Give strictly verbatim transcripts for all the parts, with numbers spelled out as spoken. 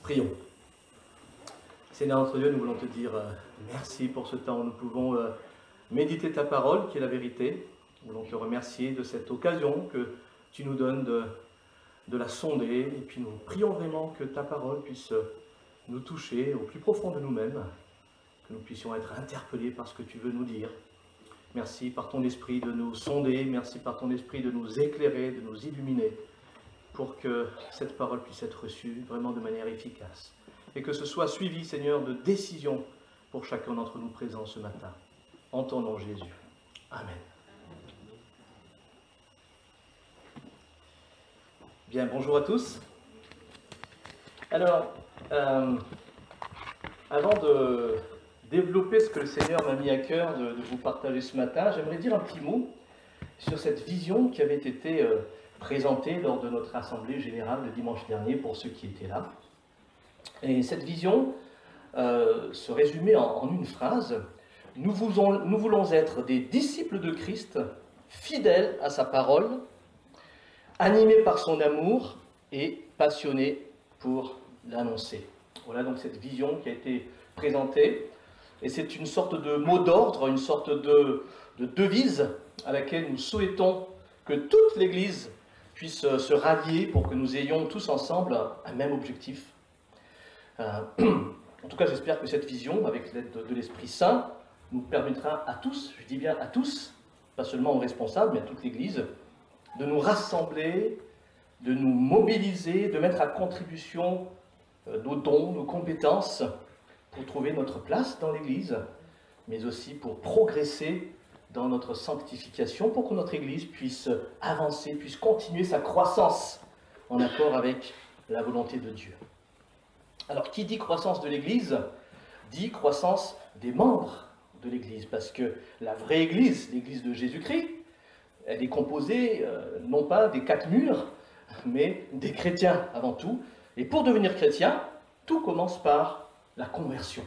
Prions. Seigneur notre Dieu, nous voulons te dire euh, merci pour ce temps où nous pouvons euh, méditer ta parole, qui est la vérité. Nous voulons te remercier de cette occasion que tu nous donnes de, de la sonder. Et puis nous prions vraiment que ta parole puisse nous toucher au plus profond de nous-mêmes, que nous puissions être interpellés par ce que tu veux nous dire. Merci par ton esprit de nous sonder, merci par ton esprit de nous éclairer, de nous illuminer, pour que cette parole puisse être reçue vraiment de manière efficace. Et que ce soit suivi, Seigneur, de décisions pour chacun d'entre nous présents ce matin. En ton nom, Jésus. Amen. Bien, bonjour à tous. Alors, euh, avant de développer ce que le Seigneur m'a mis à cœur de, de vous partager ce matin, j'aimerais dire un petit mot sur cette vision qui avait été euh, présentée lors de notre assemblée générale le dimanche dernier pour ceux qui étaient là. Et cette vision euh, se résumait en, en une phrase. Nous voulons, nous voulons être des disciples de Christ, fidèles à sa parole, animés par son amour et passionnés pour l'annoncer. Voilà donc cette vision qui a été présentée. Et c'est une sorte de mot d'ordre, une sorte de, de devise à laquelle nous souhaitons que toute l'Église puisse se rallier pour que nous ayons tous ensemble un même objectif. Euh, en tout cas, j'espère que cette vision, avec l'aide de, de l'Esprit Saint, nous permettra à tous, je dis bien à tous, pas seulement aux responsables, mais à toute l'Église, de nous rassembler, de nous mobiliser, de mettre à contribution euh, nos dons, nos compétences, pour trouver notre place dans l'Église, mais aussi pour progresser dans notre sanctification, pour que notre Église puisse avancer, puisse continuer sa croissance en accord avec la volonté de Dieu. Alors, qui dit croissance de l'Église, dit croissance des membres de l'Église, parce que la vraie Église, l'Église de Jésus-Christ, elle est composée euh, non pas des quatre murs, mais des chrétiens avant tout. Et pour devenir chrétien, tout commence par la conversion.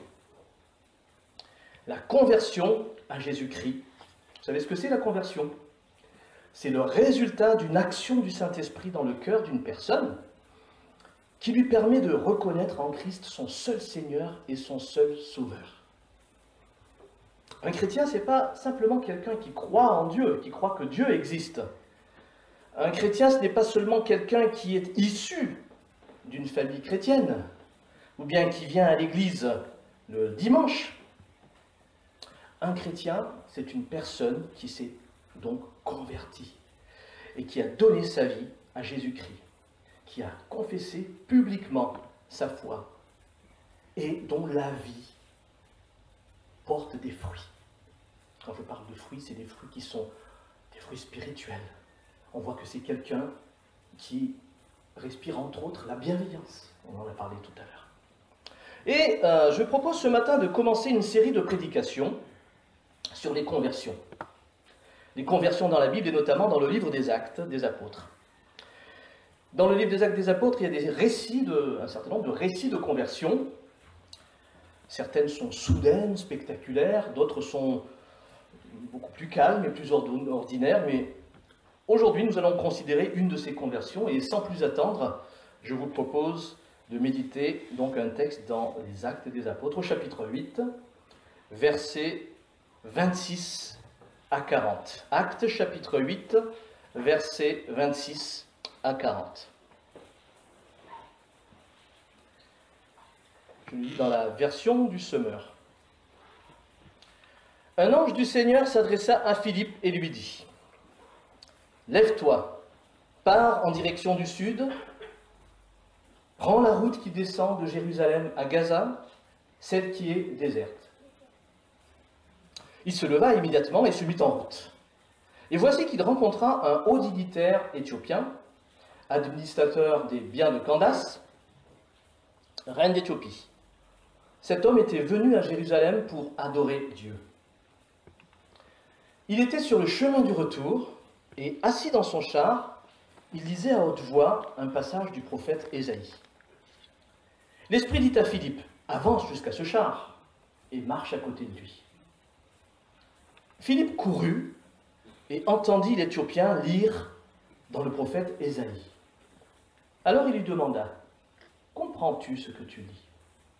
La conversion à Jésus-Christ. Vous savez ce que c'est la conversion? C'est le résultat d'une action du Saint-Esprit dans le cœur d'une personne qui lui permet de reconnaître en Christ son seul Seigneur et son seul Sauveur. Un chrétien, ce n'est pas simplement quelqu'un qui croit en Dieu, qui croit que Dieu existe. Un chrétien, ce n'est pas seulement quelqu'un qui est issu d'une famille chrétienne, ou bien qui vient à l'église le dimanche. Un chrétien, c'est une personne qui s'est donc convertie et qui a donné sa vie à Jésus-Christ, qui a confessé publiquement sa foi et dont la vie porte des fruits. Quand je parle de fruits, c'est des fruits qui sont des fruits spirituels. On voit que c'est quelqu'un qui respire entre autres la bienveillance. On en a parlé tout à l'heure. Et euh, je propose ce matin de commencer une série de prédications sur les conversions. Les conversions dans la Bible et notamment dans le livre des Actes des Apôtres. Dans le livre des Actes des Apôtres, il y a des récits de, un certain nombre de récits de conversion. Certaines sont soudaines, spectaculaires, d'autres sont beaucoup plus calmes et plus ordinaires. Mais aujourd'hui, nous allons considérer une de ces conversions et sans plus attendre, je vous propose de méditer donc un texte dans les Actes des Apôtres, au chapitre huit, versets vingt-six à quarante. Actes chapitre huit, versets vingt-six à quarante. Je lis dans la version du Semeur. Un ange du Seigneur s'adressa à Philippe et lui dit : « Lève-toi, pars en direction du sud, prends la route qui descend de Jérusalem à Gaza, celle qui est déserte. » Il se leva immédiatement et se mit en route. Et voici qu'il rencontra un haut dignitaire éthiopien, administrateur des biens de Candace, reine d'Éthiopie. Cet homme était venu à Jérusalem pour adorer Dieu. Il était sur le chemin du retour et, assis dans son char, il lisait à haute voix un passage du prophète Ésaïe. L'Esprit dit à Philippe : « Avance jusqu'à ce char » et marche à côté de lui. Philippe courut et entendit l'Éthiopien lire dans le prophète Ésaïe. Alors il lui demanda : « comprends-tu ce que tu lis?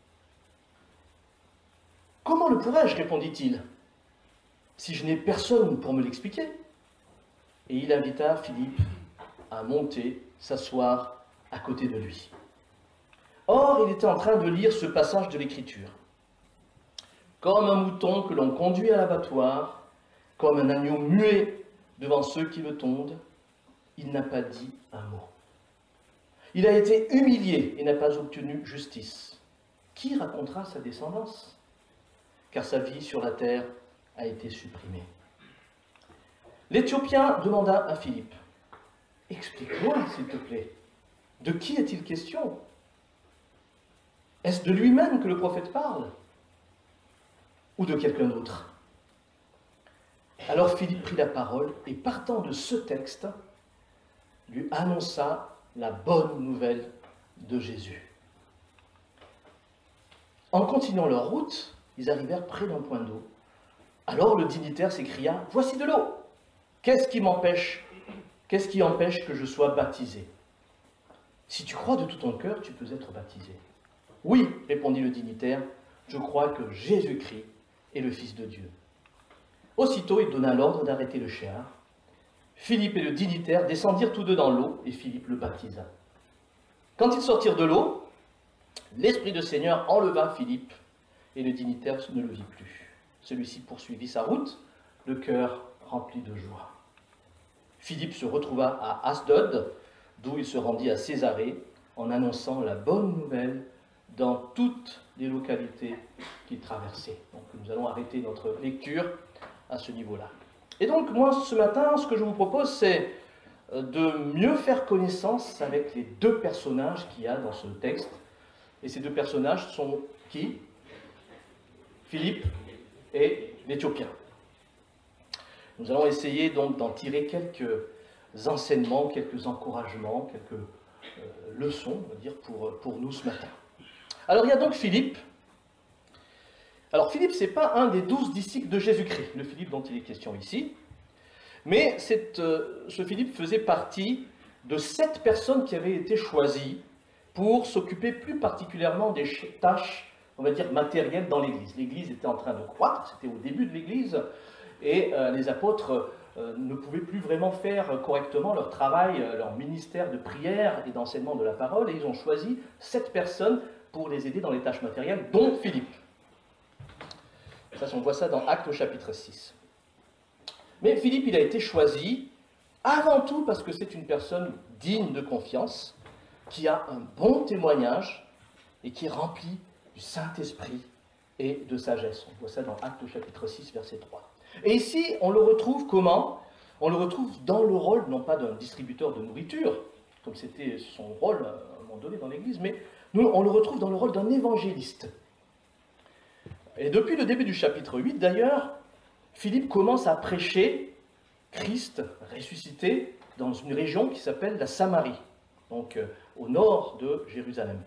Comment le pourrais-je, répondit-il, si je n'ai personne pour me l'expliquer? Et il invita Philippe à monter, s'asseoir à côté de lui. Or, il était en train de lire ce passage de l'Écriture. Comme un mouton que l'on conduit à l'abattoir, comme un agneau muet devant ceux qui le tondent, il n'a pas dit un mot. Il a été humilié et n'a pas obtenu justice. Qui racontera sa descendance? Car sa vie sur la terre a été supprimée. L'Éthiopien demanda à Philippe, « Explique-moi, s'il te plaît, de qui est-il question? Est-ce de lui-même que le prophète parle? Ou de quelqu'un d'autre ?» Alors Philippe prit la parole et, partant de ce texte, lui annonça la bonne nouvelle de Jésus. En continuant leur route, ils arrivèrent près d'un point d'eau. Alors le dignitaire s'écria, « Voici de l'eau! Qu'est-ce qui m'empêche? Qu'est-ce qui empêche que je sois baptisé? Si tu crois de tout ton cœur, tu peux être baptisé. » « Oui, répondit le dignitaire, je crois que Jésus-Christ est le Fils de Dieu. » Aussitôt, il donna l'ordre d'arrêter le char. Philippe et le dignitaire descendirent tous deux dans l'eau, et Philippe le baptisa. Quand ils sortirent de l'eau, l'Esprit du Seigneur enleva Philippe, et le dignitaire ne le vit plus. Celui-ci poursuivit sa route, le cœur rempli de joie. Philippe se retrouva à Asdod, d'où il se rendit à Césarée, en annonçant la bonne nouvelle dans toutes les localités qu'il traversait. Donc nous allons arrêter notre lecture à ce niveau-là. Et donc moi, ce matin, ce que je vous propose, c'est de mieux faire connaissance avec les deux personnages qu'il y a dans ce texte. Et ces deux personnages sont qui? Philippe et l'Éthiopien. Nous allons essayer donc d'en tirer quelques enseignements, quelques encouragements, quelques euh, leçons, on va dire, pour, pour nous ce matin. Alors il y a donc Philippe. Alors Philippe, ce n'est pas un des douze disciples de Jésus-Christ, le Philippe dont il est question ici, mais cette, euh, ce Philippe faisait partie de sept personnes qui avaient été choisies pour s'occuper plus particulièrement des tâches, on va dire, matérielles dans l'Église. L'Église était en train de croître, c'était au début de l'Église, et euh, les apôtres euh, ne pouvaient plus vraiment faire correctement leur travail, euh, leur ministère de prière et d'enseignement de la parole, et ils ont choisi sept personnes pour les aider dans les tâches matérielles, dont Philippe. Ça, on voit ça dans Actes au chapitre six. Mais Philippe, il a été choisi avant tout parce que c'est une personne digne de confiance, qui a un bon témoignage et qui est rempli du Saint-Esprit et de sagesse. On voit ça dans Actes au chapitre six, verset trois. Et ici, on le retrouve comment? On le retrouve dans le rôle, non pas d'un distributeur de nourriture, comme c'était son rôle à un moment donné dans l'Église, mais nous, on le retrouve dans le rôle d'un évangéliste. Et depuis le début du chapitre huit, d'ailleurs, Philippe commence à prêcher Christ ressuscité dans une région qui s'appelle la Samarie, donc euh, au nord de Jérusalem.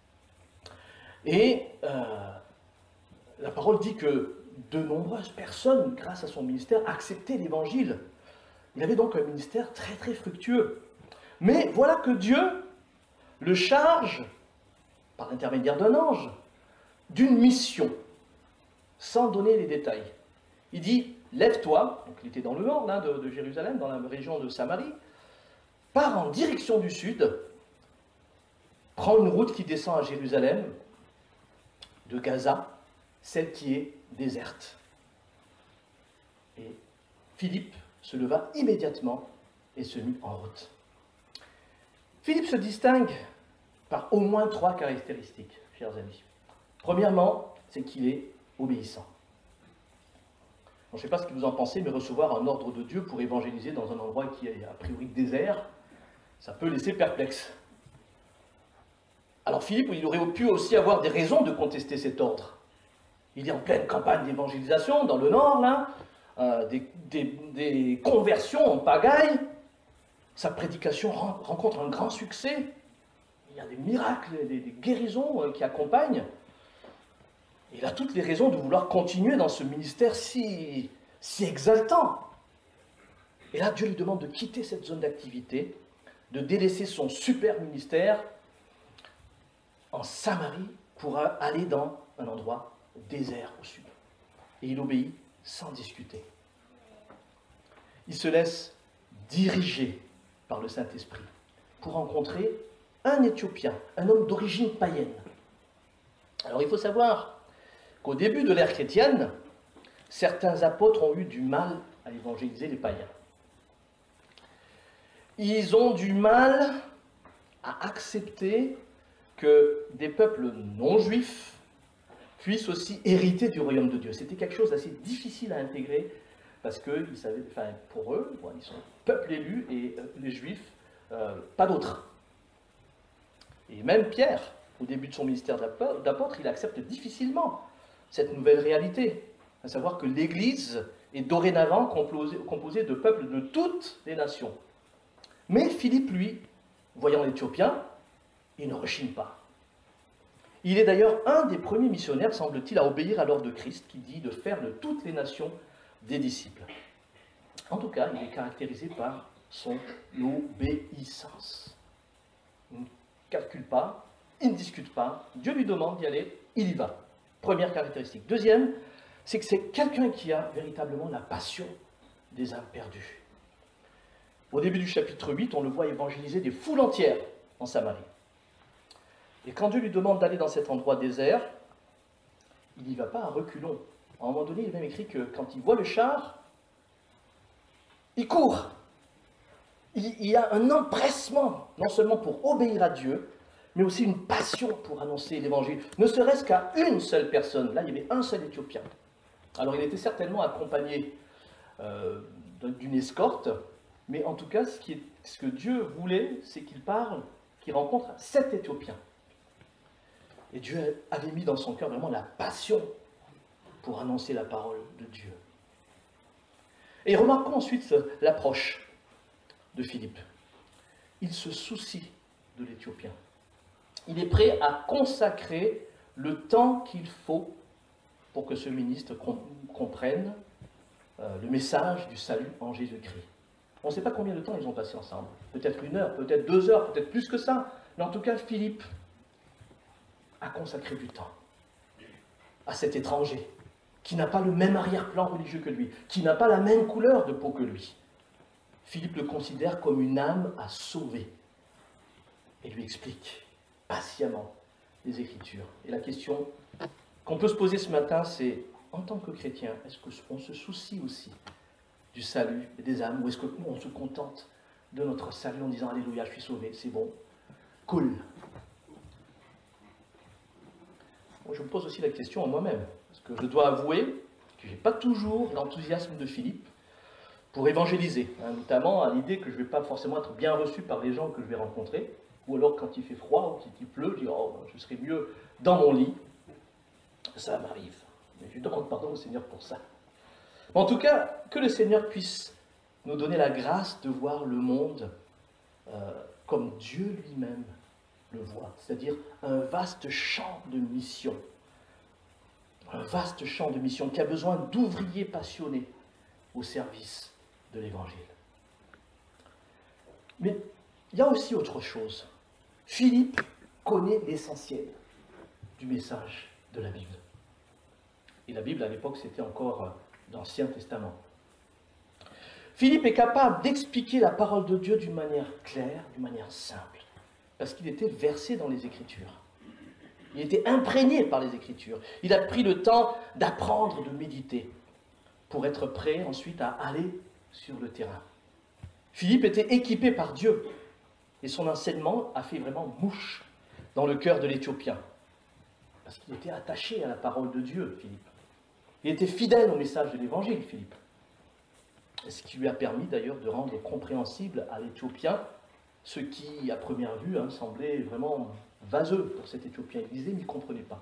Et euh, la parole dit que de nombreuses personnes, grâce à son ministère, acceptaient l'évangile. Il avait donc un ministère très très fructueux. Mais voilà que Dieu le charge, par l'intermédiaire d'un ange, d'une mission, sans donner les détails. Il dit, lève-toi, donc il était dans le nord là, de, de Jérusalem, dans la région de Samarie, pars en direction du sud, prends une route qui descend à Jérusalem, de Gaza, celle qui est déserte. Et Philippe se leva immédiatement et se mit en route. Philippe se distingue par au moins trois caractéristiques, chers amis. Premièrement, c'est qu'il est obéissant. Je ne sais pas ce que vous en pensez, mais recevoir un ordre de Dieu pour évangéliser dans un endroit qui est a priori désert, ça peut laisser perplexe. Alors Philippe, il aurait pu aussi avoir des raisons de contester cet ordre. Il est en pleine campagne d'évangélisation dans le nord, là, euh, des, des, des conversions en pagaille. Sa prédication rencontre un grand succès. Il y a des miracles, des, des guérisons euh, qui accompagnent. Il a toutes les raisons de vouloir continuer dans ce ministère si, si exaltant. Et là, Dieu lui demande de quitter cette zone d'activité, de délaisser son super ministère en Samarie pour aller dans un endroit désert au sud. Et il obéit sans discuter. Il se laisse diriger par le Saint-Esprit pour rencontrer un Éthiopien, un homme d'origine païenne. Alors il faut savoir qu'au début de l'ère chrétienne, certains apôtres ont eu du mal à évangéliser les païens. Ils ont du mal à accepter que des peuples non juifs puissent aussi hériter du royaume de Dieu. C'était quelque chose d'assez difficile à intégrer parce que ils savaient, enfin, pour eux, bon, ils sont peuple élu et euh, les juifs, euh, pas d'autres. Et même Pierre, au début de son ministère d'apôtre, il accepte difficilement cette nouvelle réalité, à savoir que l'Église est dorénavant composée, composée de peuples de toutes les nations. Mais Philippe, lui, voyant l'Éthiopien, il ne rechigne pas. Il est d'ailleurs un des premiers missionnaires, semble-t-il, à obéir à l'ordre de Christ, qui dit de faire de toutes les nations des disciples. En tout cas, il est caractérisé par son obéissance. Il ne calcule pas, il ne discute pas, Dieu lui demande d'y aller, il y va. Première caractéristique. Deuxième, c'est que c'est quelqu'un qui a véritablement la passion des âmes perdues. Au début du chapitre huit, on le voit évangéliser des foules entières en Samarie. Et quand Dieu lui demande d'aller dans cet endroit désert, il n'y va pas à reculons. À un moment donné, il est même écrit que quand il voit le char, il court. Il, il y a un empressement, non seulement pour obéir à Dieu, mais aussi une passion pour annoncer l'évangile, ne serait-ce qu'à une seule personne. Là, il y avait un seul Éthiopien. Alors, il était certainement accompagné euh, d'une escorte, mais en tout cas, ce, qui est, ce que Dieu voulait, c'est qu'il parle, qu'il rencontre sept Éthiopiens. Et Dieu avait mis dans son cœur vraiment la passion pour annoncer la parole de Dieu. Et remarquons ensuite l'approche de Philippe. Il se soucie de l'Éthiopien. Il est prêt à consacrer le temps qu'il faut pour que ce ministre comprenne euh, le message du salut en Jésus-Christ. On ne sait pas combien de temps ils ont passé ensemble. Peut-être une heure, peut-être deux heures, peut-être plus que ça. Mais en tout cas, Philippe a consacré du temps à cet étranger qui n'a pas le même arrière-plan religieux que lui, qui n'a pas la même couleur de peau que lui. Philippe le considère comme une âme à sauver et lui explique patiemment les Écritures. Et la question qu'on peut se poser ce matin, c'est, en tant que chrétien, est-ce qu'on se soucie aussi du salut et des âmes, ou est-ce que nous, on se contente de notre salut en disant « Alléluia, je suis sauvé, c'est bon, cool ». Moi, je me pose aussi la question à moi-même, parce que je dois avouer que je n'ai pas toujours l'enthousiasme de Philippe pour évangéliser, hein, notamment à l'idée que je ne vais pas forcément être bien reçu par les gens que je vais rencontrer, ou alors quand il fait froid ou qu'il pleut, je dis « Oh, je serais mieux dans mon lit ». Ça m'arrive, mais je demande pardon au Seigneur pour ça. En tout cas, que le Seigneur puisse nous donner la grâce de voir le monde euh, comme Dieu lui-même le voit, c'est-à-dire un vaste champ de mission. Un vaste champ de mission qui a besoin d'ouvriers passionnés au service de l'Évangile. Mais il y a aussi autre chose. Philippe connaît l'essentiel du message de la Bible. Et la Bible, à l'époque, c'était encore l'Ancien Testament. Philippe est capable d'expliquer la parole de Dieu d'une manière claire, d'une manière simple, parce qu'il était versé dans les Écritures. Il était imprégné par les Écritures. Il a pris le temps d'apprendre, de méditer, pour être prêt ensuite à aller sur le terrain. Philippe était équipé par Dieu, et son enseignement a fait vraiment mouche dans le cœur de l'Éthiopien, parce qu'il était attaché à la parole de Dieu, Philippe. Il était fidèle au message de l'Évangile, Philippe. Ce qui lui a permis d'ailleurs de rendre compréhensible à l'Éthiopien ce qui, à première vue, hein, semblait vraiment vaseux pour cet Éthiopien. Il disait, mais il ne comprenait pas.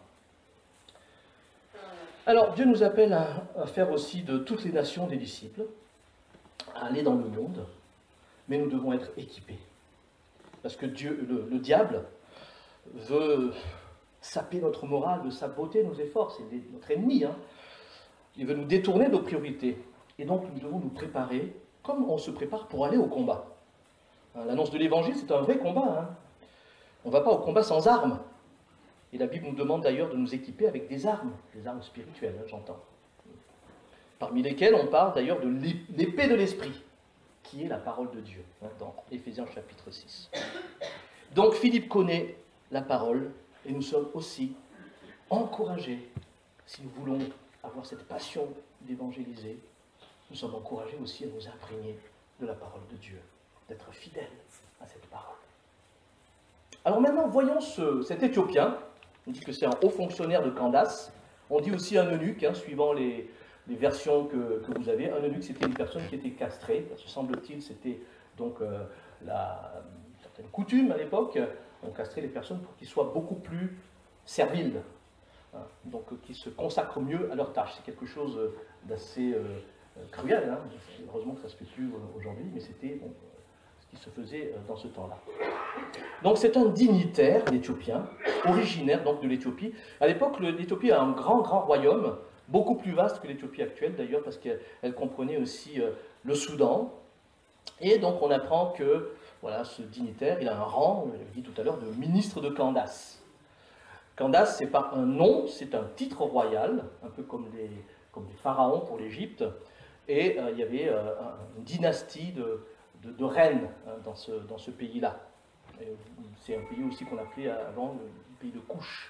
Alors, Dieu nous appelle à, à faire aussi de toutes les nations des disciples, à aller dans le monde, mais nous devons être équipés. Parce que Dieu, le, le diable veut saper notre morale, veut saboter nos efforts, c'est notre ennemi. Hein. Il veut nous détourner de nos priorités. Et donc, nous devons nous préparer comme on se prépare pour aller au combat. L'annonce de l'Évangile, c'est un vrai combat. Hein. On ne va pas au combat sans armes. Et la Bible nous demande d'ailleurs de nous équiper avec des armes, des armes spirituelles, hein, j'entends. Parmi lesquelles on parle d'ailleurs de l'épée de l'esprit, qui est la parole de Dieu, hein, dans Éphésiens chapitre six. Donc Philippe connaît la parole, et nous sommes aussi encouragés, si nous voulons avoir cette passion d'évangéliser, nous sommes encouragés aussi à nous imprégner de la parole de Dieu, d'être fidèles à cette parole. Alors maintenant, voyons ce, cet Éthiopien. On dit que c'est un haut fonctionnaire de Candace. On dit aussi un eunuque, hein, suivant les, les versions que, que vous avez. Un eunuque, c'était une personne qui était castrée. Se semble-t-il, c'était donc euh, la, une certaine coutume à l'époque. On castrait les personnes pour qu'ils soient beaucoup plus serviles, hein, donc euh, qu'ils se consacrent mieux à leur tâche. C'est quelque chose d'assez euh, cruel. Hein. Heureusement que ça ne se fait plus aujourd'hui, mais c'était bon, ce qui se faisait dans ce temps-là. Donc c'est un dignitaire, l'Éthiopien, originaire donc de l'Éthiopie. À l'époque, l'Éthiopie a un grand, grand royaume, beaucoup plus vaste que l'Éthiopie actuelle d'ailleurs, parce qu'elle comprenait aussi euh, le Soudan. Et donc on apprend que voilà, ce dignitaire, il a un rang, je l'ai dit tout à l'heure, de ministre de Candace. Candace, ce n'est pas un nom, c'est un titre royal, un peu comme les, comme les pharaons pour l'Égypte. Et euh, il y avait euh, une dynastie de, de, de reines hein, dans ce, dans ce pays-là. C'est un pays aussi qu'on appelait avant le pays de Couche.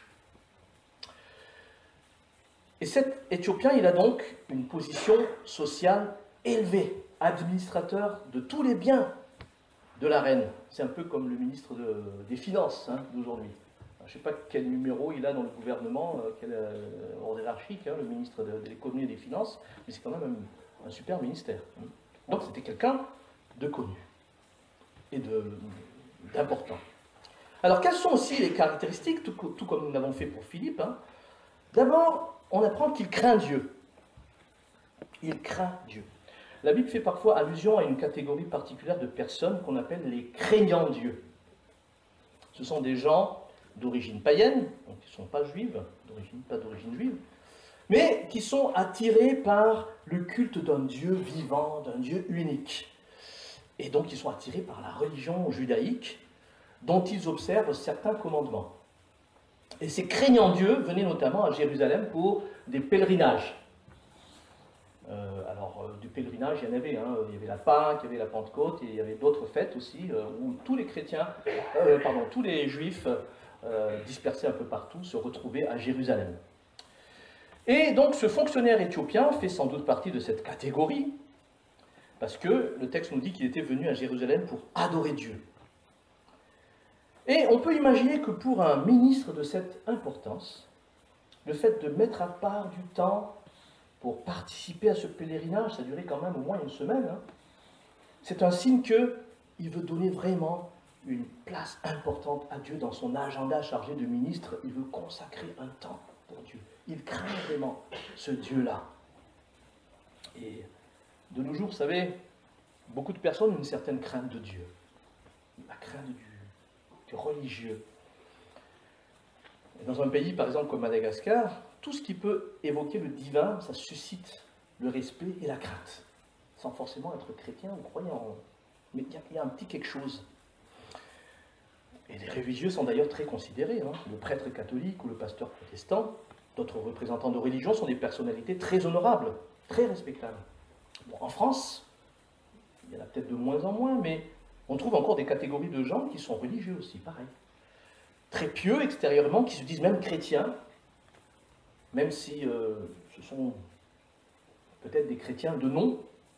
Et cet Éthiopien, il a donc une position sociale élevée, administrateur de tous les biens de la reine. C'est un peu comme le ministre de, des Finances hein, d'aujourd'hui. Je ne sais pas quel numéro il a dans le gouvernement, euh, quel euh, ordre hiérarchique, hein, le ministre de, de l'économie et des finances, mais c'est quand même un, un super ministère. Hein. Donc c'était quelqu'un de connu et d'important. Alors quelles sont aussi les caractéristiques, tout, tout comme nous l'avons fait pour Philippe, hein. D'abord, on apprend qu'il craint Dieu. Il craint Dieu. La Bible fait parfois allusion à une catégorie particulière de personnes qu'on appelle les craignants Dieu. Ce sont des gens d'origine païenne, donc qui ne sont pas juives, d'origine, pas d'origine juive, mais qui sont attirés par le culte d'un Dieu vivant, d'un Dieu unique. Et donc ils sont attirés par la religion judaïque, dont ils observent certains commandements. Et ces craignants Dieu venaient notamment à Jérusalem pour des pèlerinages. Euh, alors, euh, du pèlerinage, il y en avait, hein, il y avait la Pâque, il y avait la Pentecôte, et il y avait d'autres fêtes aussi, euh, où tous les chrétiens, euh, pardon, tous les juifs euh, dispersés un peu partout se retrouvaient à Jérusalem. Et donc ce fonctionnaire éthiopien fait sans doute partie de cette catégorie, parce que le texte nous dit qu'il était venu à Jérusalem pour adorer Dieu. Et on peut imaginer que pour un ministre de cette importance, le fait de mettre à part du temps pour participer à ce pèlerinage, ça durait quand même au moins une semaine, hein, c'est un signe qu'il veut donner vraiment une place importante à Dieu dans son agenda chargé de ministre. Il veut consacrer un temps pour Dieu. Il craint vraiment ce Dieu-là. Et de nos jours, vous savez, beaucoup de personnes ont une certaine crainte de Dieu. La crainte du, du religieux. Et dans un pays, par exemple, comme Madagascar, tout ce qui peut évoquer le divin, ça suscite le respect et la crainte. Sans forcément être chrétien ou croyant. Mais il y, y a un petit quelque chose. Et les religieux sont d'ailleurs très considérés. Hein. Le prêtre catholique ou le pasteur protestant, d'autres représentants de religion sont des personnalités très honorables, très respectables. Bon, en France, il y en a peut-être de moins en moins, mais on trouve encore des catégories de gens qui sont religieux aussi, pareil. Très pieux extérieurement, qui se disent même chrétiens, même si euh, ce sont peut-être des chrétiens de nom.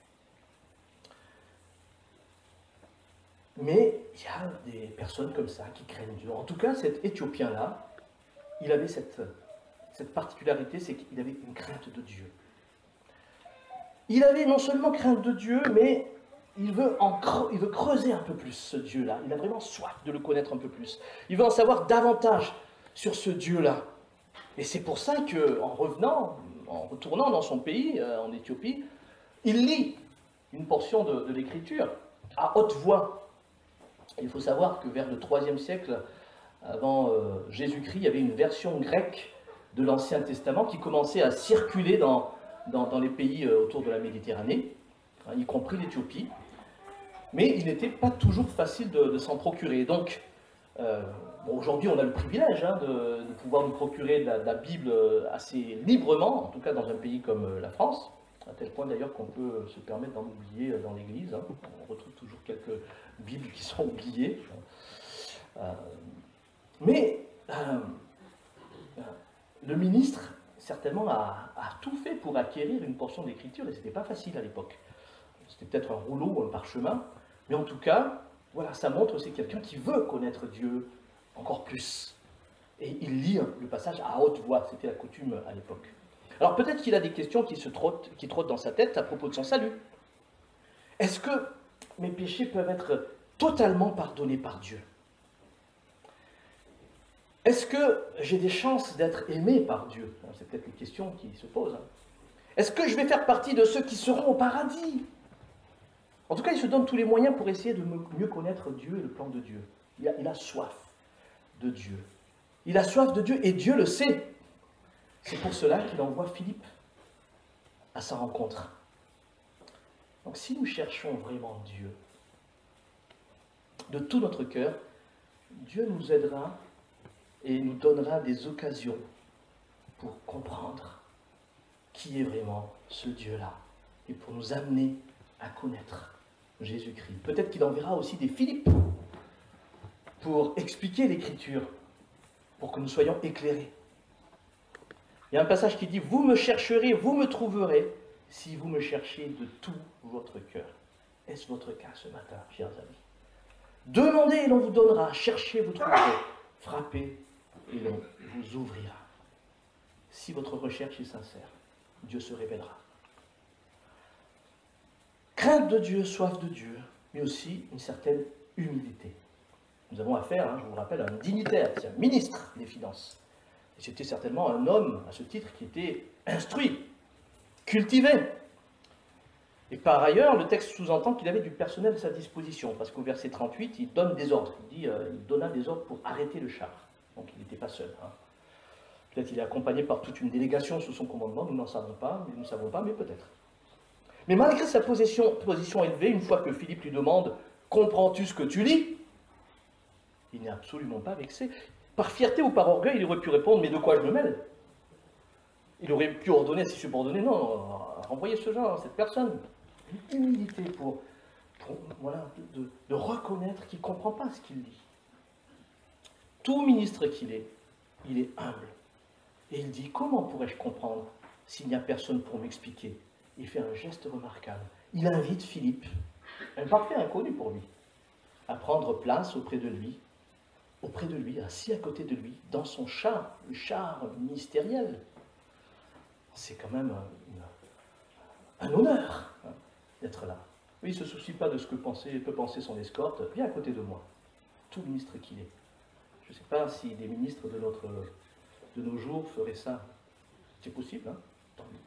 Mais il y a des personnes comme ça qui craignent Dieu. En tout cas, cet Éthiopien-là, il avait cette, cette particularité, c'est qu'il avait une crainte de Dieu. Il avait non seulement crainte de Dieu, mais il veut, en creux, il veut creuser un peu plus ce Dieu-là. Il a vraiment soif de le connaître un peu plus. Il veut en savoir davantage sur ce Dieu-là. Et c'est pour ça qu'en revenant, en retournant dans son pays, euh, en Éthiopie, il lit une portion de, de l'Écriture à haute voix. Il faut savoir que vers le troisième siècle avant euh, Jésus-Christ, il y avait une version grecque de l'Ancien Testament qui commençait à circuler dans, dans, dans les pays euh, autour de la Méditerranée, hein, y compris l'Éthiopie. Mais il n'était pas toujours facile de, de s'en procurer. Donc, euh, Bon, aujourd'hui, on a le privilège hein, de, de pouvoir nous procurer de la, de la Bible assez librement, en tout cas dans un pays comme la France, à tel point d'ailleurs qu'on peut se permettre d'en oublier dans l'Église. Hein. On retrouve toujours quelques Bibles qui sont oubliées. Euh, mais euh, euh, le ministre, certainement, a, a tout fait pour acquérir une portion d'écriture, et ce n'était pas facile à l'époque. C'était peut-être un rouleau ou un parchemin, mais en tout cas, voilà, ça montre que c'est quelqu'un qui veut connaître Dieu encore plus. Et il lit le passage à haute voix, c'était la coutume à l'époque. Alors peut-être qu'il a des questions qui, se trottent, qui trottent dans sa tête à propos de son salut. Est-ce que mes péchés peuvent être totalement pardonnés par Dieu? Est-ce que j'ai des chances d'être aimé par Dieu? C'est peut-être les questions qui se posent. Est-ce que je vais faire partie de ceux qui seront au paradis? En tout cas, il se donne tous les moyens pour essayer de mieux connaître Dieu et le plan de Dieu. Il a, il a soif de Dieu. Il a soif de Dieu et Dieu le sait. C'est pour cela qu'il envoie Philippe à sa rencontre. Donc si nous cherchons vraiment Dieu, de tout notre cœur, Dieu nous aidera et nous donnera des occasions pour comprendre qui est vraiment ce Dieu-là et pour nous amener à connaître Jésus-Christ. Peut-être qu'il enverra aussi des Philippe pour expliquer l'Écriture, pour que nous soyons éclairés. Il y a un passage qui dit « Vous me chercherez, vous me trouverez, si vous me cherchez de tout votre cœur. » Est-ce votre cas ce matin, chers amis? Demandez et l'on vous donnera, cherchez, vous trouverez, frappez et l'on vous ouvrira. Si votre recherche est sincère, Dieu se révélera. Crainte de Dieu, soif de Dieu, mais aussi une certaine humilité. Nous avons affaire, hein, je vous rappelle, à un dignitaire, c'est un ministre des Finances. Et c'était certainement un homme, à ce titre, qui était instruit, cultivé. Et par ailleurs, le texte sous-entend qu'il avait du personnel à sa disposition, parce qu'au verset trente-huit, il donne des ordres. Il dit euh, il donna des ordres pour arrêter le char. Donc il n'était pas seul. Hein. Peut-être qu'il est accompagné par toute une délégation sous son commandement, nous n'en savons pas, mais nous ne savons pas, mais peut-être. Mais malgré sa position, position élevée, une fois que Philippe lui demande « Comprends-tu ce que tu lis ?» il n'est absolument pas vexé. Par fierté ou par orgueil, il aurait pu répondre « Mais de quoi je me mêle ?» Il aurait pu ordonner à ses subordonnés « Non, renvoyez ce genre, cette personne. » Une humilité pour, pour voilà, de, de, de reconnaître qu'il ne comprend pas ce qu'il lit. Tout ministre qu'il est, il est humble. Et il dit « Comment pourrais-je comprendre s'il n'y a personne pour m'expliquer ?» Il fait un geste remarquable. Il invite Philippe, un parfait inconnu pour lui, à prendre place auprès de lui, auprès de lui, assis à côté de lui, dans son char, le char ministériel. C'est quand même un, un honneur hein, d'être là. Oui, il ne se soucie pas de ce que pensait, peut penser son escorte, viens à côté de moi, tout ministre qu'il est. Je ne sais pas si des ministres de, notre, de nos jours feraient ça. C'est possible, hein? Tant mieux.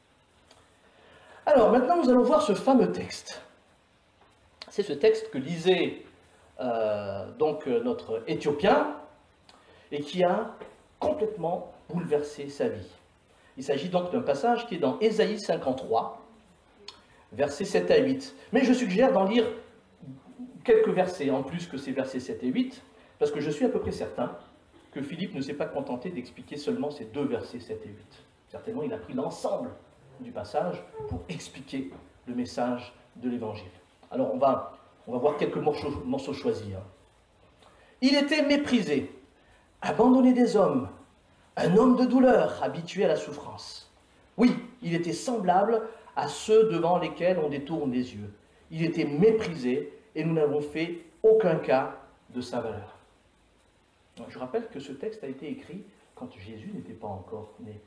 Alors, maintenant, nous allons voir ce fameux texte. C'est ce texte que lisait euh, donc notre Éthiopien et qui a complètement bouleversé sa vie. Il s'agit donc d'un passage qui est dans Ésaïe cinquante-trois, versets sept à huit. Mais je suggère d'en lire quelques versets en plus que ces versets sept et huit, parce que je suis à peu près certain que Philippe ne s'est pas contenté d'expliquer seulement ces deux versets sept et huit. Certainement, il a pris l'ensemble du passage pour expliquer le message de l'Évangile. Alors, on va, on va voir quelques morceaux, morceaux choisis. Hein. Il était méprisé, abandonné des hommes, un homme de douleur, habitué à la souffrance. Oui, il était semblable à ceux devant lesquels on détourne les yeux. Il était méprisé et nous n'avons fait aucun cas de sa valeur. Je rappelle que ce texte a été écrit quand Jésus n'était pas encore né.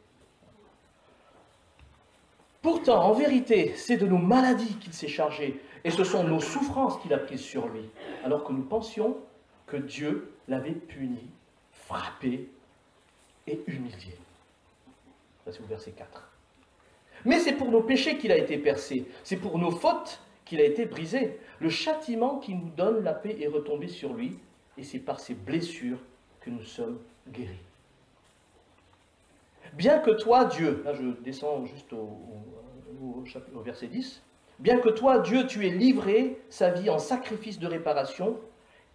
Pourtant, en vérité, c'est de nos maladies qu'il s'est chargé, et ce sont nos souffrances qu'il a prises sur lui, alors que nous pensions que Dieu l'avait puni, frappé et humilié. Ça, c'est au verset quatre. Mais c'est pour nos péchés qu'il a été percé, c'est pour nos fautes qu'il a été brisé. Le châtiment qui nous donne la paix est retombé sur lui, et c'est par ses blessures que nous sommes guéris. Bien que toi, Dieu, là je descends juste au, au, au, au verset dix, bien que toi, Dieu, tu aies livré sa vie en sacrifice de réparation,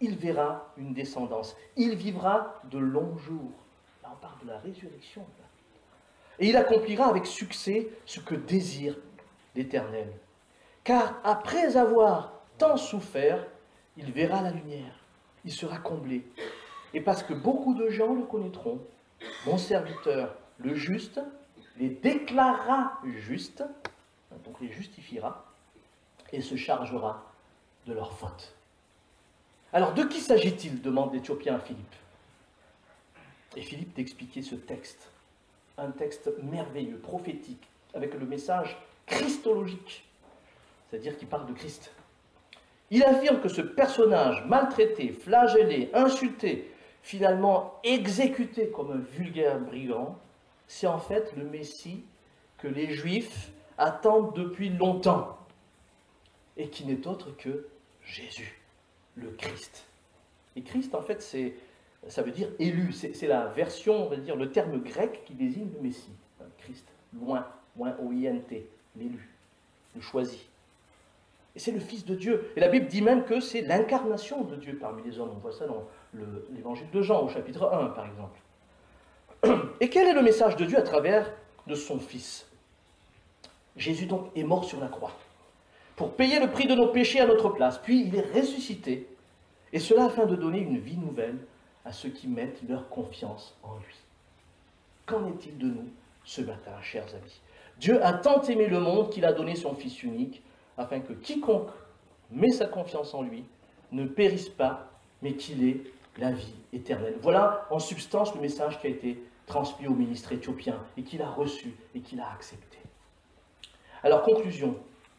il verra une descendance. Il vivra de longs jours. Là, on parle de la résurrection. Là. Et il accomplira avec succès ce que désire l'Éternel. Car après avoir tant souffert, il verra la lumière. Il sera comblé. Et parce que beaucoup de gens le connaîtront, mon serviteur, le juste, les déclarera justes, donc les justifiera, et se chargera de leurs fautes. Alors, de qui s'agit-il demande l'Éthiopien à Philippe. Et Philippe d'expliquer ce texte, un texte merveilleux, prophétique, avec le message christologique, c'est-à-dire qui parle de Christ. Il affirme que ce personnage maltraité, flagellé, insulté, finalement exécuté comme un vulgaire brigand, c'est en fait le Messie que les Juifs attendent depuis longtemps, et qui n'est autre que Jésus, le Christ. Et Christ, en fait, c'est, ça veut dire élu, c'est, c'est la version, on va dire, le terme grec qui désigne le Messie. Christ, loin, loin, O I N T, l'élu, le choisi. Et c'est le Fils de Dieu. Et la Bible dit même que c'est l'incarnation de Dieu parmi les hommes. On voit ça dans le, l'évangile de Jean, au chapitre un, par exemple. Et quel est le message de Dieu à travers de son Fils? Jésus donc est mort sur la croix pour payer le prix de nos péchés à notre place. Puis il est ressuscité, et cela afin de donner une vie nouvelle à ceux qui mettent leur confiance en lui. Qu'en est-il de nous ce matin, chers amis? Dieu a tant aimé le monde qu'il a donné son Fils unique, afin que quiconque met sa confiance en lui ne périsse pas, mais qu'il ait la vie éternelle. Voilà en substance le message qui a été transmis au ministre éthiopien et qu'il a reçu et qu'il a accepté. Alors, conclusion.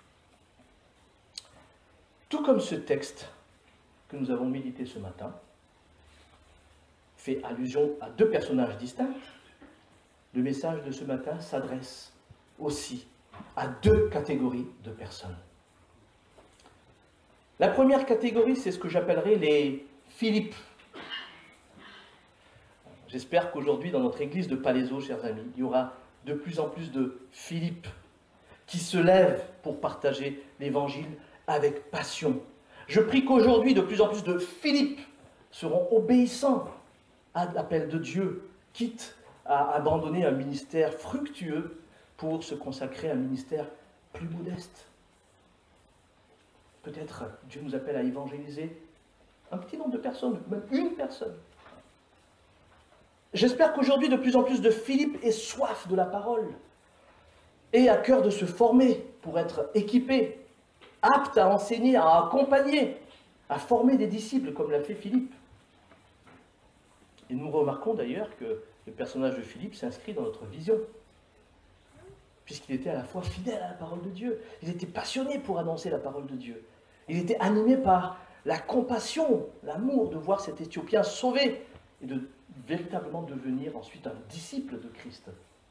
Tout comme ce texte que nous avons médité ce matin fait allusion à deux personnages distincts, le message de ce matin s'adresse aussi à deux catégories de personnes. La première catégorie, c'est ce que j'appellerais les Philippe. J'espère qu'aujourd'hui, dans notre église de Palaiseau, chers amis, il y aura de plus en plus de Philippe qui se lèvent pour partager l'évangile avec passion. Je prie qu'aujourd'hui, de plus en plus de Philippe seront obéissants à l'appel de Dieu, quitte à abandonner un ministère fructueux pour se consacrer à un ministère plus modeste. Peut-être Dieu nous appelle à évangéliser un petit nombre de personnes, même une personne. J'espère qu'aujourd'hui, de plus en plus de Philippe aient soif de la parole et à cœur de se former pour être équipés, aptes à enseigner, à accompagner, à former des disciples comme l'a fait Philippe. Et nous remarquons d'ailleurs que le personnage de Philippe s'inscrit dans notre vision, puisqu'il était à la fois fidèle à la parole de Dieu, il était passionné pour annoncer la parole de Dieu, il était animé par la compassion, l'amour de voir cet Éthiopien sauvé et de véritablement devenir ensuite un disciple de Christ.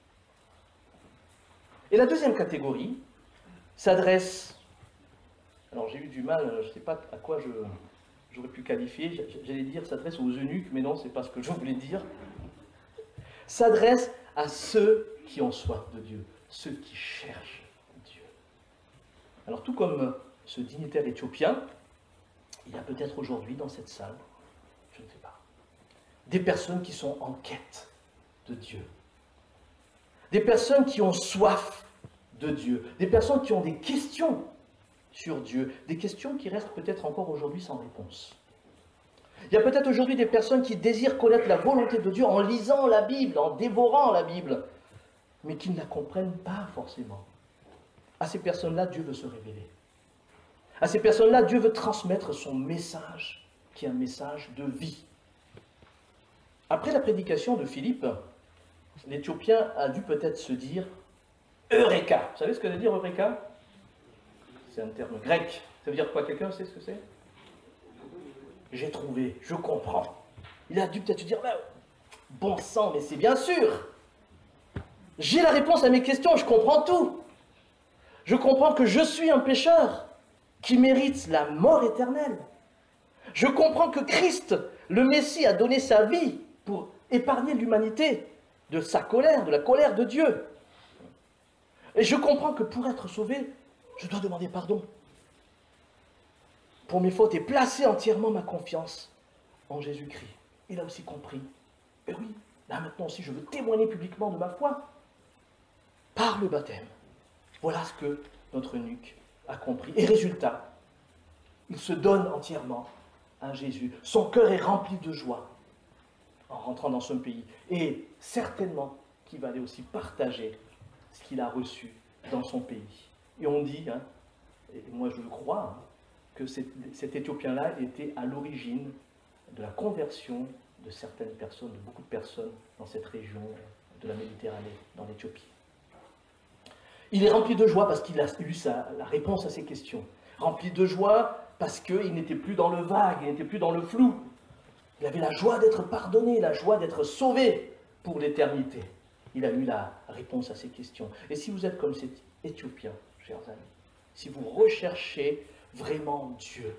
Et la deuxième catégorie s'adresse, alors j'ai eu du mal, je ne sais pas à quoi je, j'aurais pu qualifier, j'allais dire s'adresse aux eunuques, mais non, ce n'est pas ce que je voulais dire, s'adresse à ceux qui ont soif de Dieu, ceux qui cherchent Dieu. Alors tout comme ce dignitaire éthiopien, il y a peut-être aujourd'hui dans cette salle, je ne sais pas, des personnes qui sont en quête de Dieu. Des personnes qui ont soif de Dieu. Des personnes qui ont des questions sur Dieu. Des questions qui restent peut-être encore aujourd'hui sans réponse. Il y a peut-être aujourd'hui des personnes qui désirent connaître la volonté de Dieu en lisant la Bible, en dévorant la Bible, mais qui ne la comprennent pas forcément. À ces personnes-là, Dieu veut se révéler. À ces personnes-là, Dieu veut transmettre son message, qui est un message de vie. Après la prédication de Philippe, l'Éthiopien a dû peut-être se dire « Eureka ». Vous savez ce que veut dire « Eureka » ? C'est un terme grec. Ça veut dire quoi? Quelqu'un sait ce que c'est? J'ai trouvé, je comprends. Il a dû peut-être se dire « Bon sang, mais c'est bien sûr. J'ai la réponse à mes questions, je comprends tout. Je comprends que je suis un pécheur qui mérite la mort éternelle. Je comprends que Christ, le Messie, a donné sa vie pour épargner l'humanité de sa colère, de la colère de Dieu. Et je comprends que pour être sauvé, je dois demander pardon. pour mes fautes et placer entièrement ma confiance en Jésus-Christ. Il a aussi compris, et oui, là maintenant aussi je veux témoigner publiquement de ma foi par le baptême. Voilà ce que notre eunuque a compris. Et résultat, il se donne entièrement à Jésus. Son cœur est rempli de joie en rentrant dans son pays. Et certainement qu'il va aller aussi partager ce qu'il a reçu dans son pays. Et on dit, hein, et moi je le crois, hein, que cet, cet Éthiopien-là était à l'origine de la conversion de certaines personnes, de beaucoup de personnes dans cette région de la Méditerranée, dans l'Éthiopie. Il est rempli de joie parce qu'il a eu sa, la réponse à ses questions. Rempli de joie parce qu'il n'était plus dans le vague, il n'était plus dans le flou. Il avait la joie d'être pardonné, la joie d'être sauvé pour l'éternité. Il a eu la réponse à ses questions. Et si vous êtes comme cet Éthiopien, chers amis, si vous recherchez vraiment Dieu,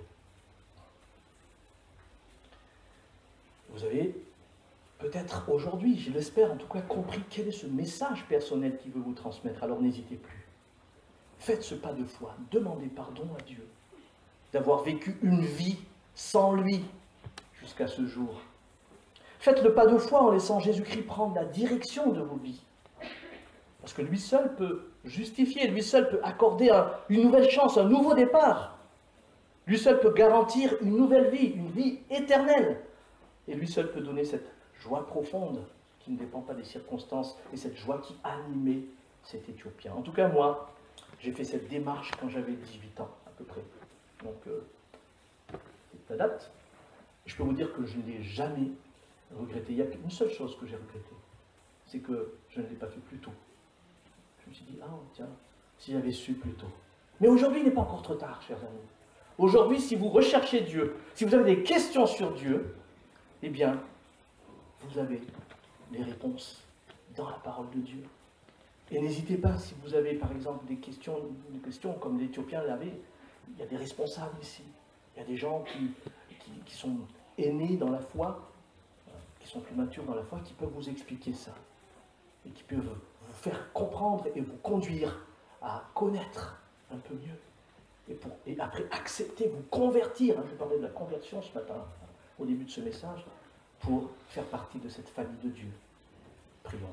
vous avez peut-être aujourd'hui, je l'espère en tout cas, compris quel est ce message personnel qu'il veut vous transmettre. Alors n'hésitez plus. Faites ce pas de foi. Demandez pardon à Dieu d'avoir vécu une vie sans lui jusqu'à ce jour. Faites le pas de foi en laissant Jésus-Christ prendre la direction de vos vies. Parce que lui seul peut justifier, lui seul peut accorder un, une nouvelle chance, un nouveau départ. Lui seul peut garantir une nouvelle vie, une vie éternelle. Et lui seul peut donner cette joie profonde qui ne dépend pas des circonstances et cette joie qui animait cet Éthiopien. En tout cas, moi, j'ai fait cette démarche quand j'avais dix-huit ans, à peu près. Donc, euh, c'est la date. Je peux vous dire que je ne l'ai jamais regretté. Il y a une seule chose que j'ai regrettée, c'est que je ne l'ai pas fait plus tôt. Je me suis dit, ah tiens, si j'avais su plus tôt. Mais aujourd'hui, il n'est pas encore trop tard, chers amis. Aujourd'hui, si vous recherchez Dieu, si vous avez des questions sur Dieu, eh bien, vous avez les réponses dans la parole de Dieu. Et n'hésitez pas, si vous avez par exemple des questions, des questions comme l'Éthiopien l'avait, il y a des responsables ici. Il y a des gens qui, qui, qui sont aînés dans la foi, qui sont plus matures dans la foi, qui peuvent vous expliquer ça. Et qui peuvent vous faire comprendre et vous conduire à connaître un peu mieux. Et, pour, et après accepter, vous convertir. Hein, je parlais de la conversion ce matin, au début de ce message, pour faire partie de cette famille de Dieu. Prions.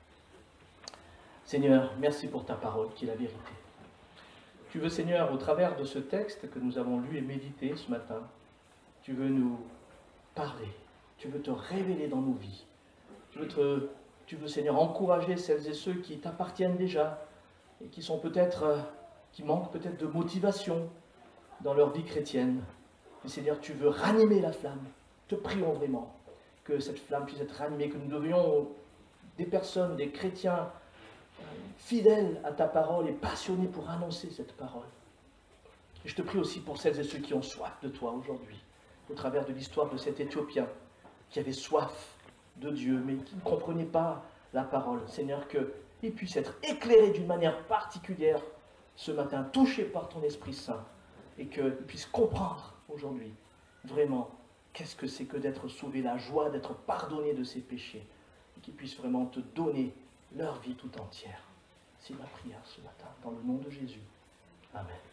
Seigneur, merci pour ta parole qui est la vérité. Tu veux, Seigneur, au travers de ce texte que nous avons lu et médité ce matin, tu veux nous parler, tu veux te révéler dans nos vies. Tu veux, te, tu veux Seigneur, encourager celles et ceux qui t'appartiennent déjà et qui sont peut-être, qui manquent peut-être de motivation dans leur vie chrétienne. Et Seigneur, tu veux ranimer la flamme. Te prions vraiment que cette flamme puisse être ranimée, que nous devions des personnes, des chrétiens fidèles à ta parole et passionnés pour annoncer cette parole. Et je te prie aussi pour celles et ceux qui ont soif de toi aujourd'hui, au travers de l'histoire de cet Éthiopien qui avait soif de Dieu, mais qui ne comprenait pas la parole. Seigneur, qu'il puisse être éclairé d'une manière particulière ce matin, touché par ton Esprit Saint, et qu'il puisse comprendre aujourd'hui vraiment qu'est-ce que c'est que d'être sauvé, la joie d'être pardonné de ses péchés, et qu'ils puissent vraiment te donner leur vie tout entière. C'est ma prière ce matin, dans le nom de Jésus. Amen.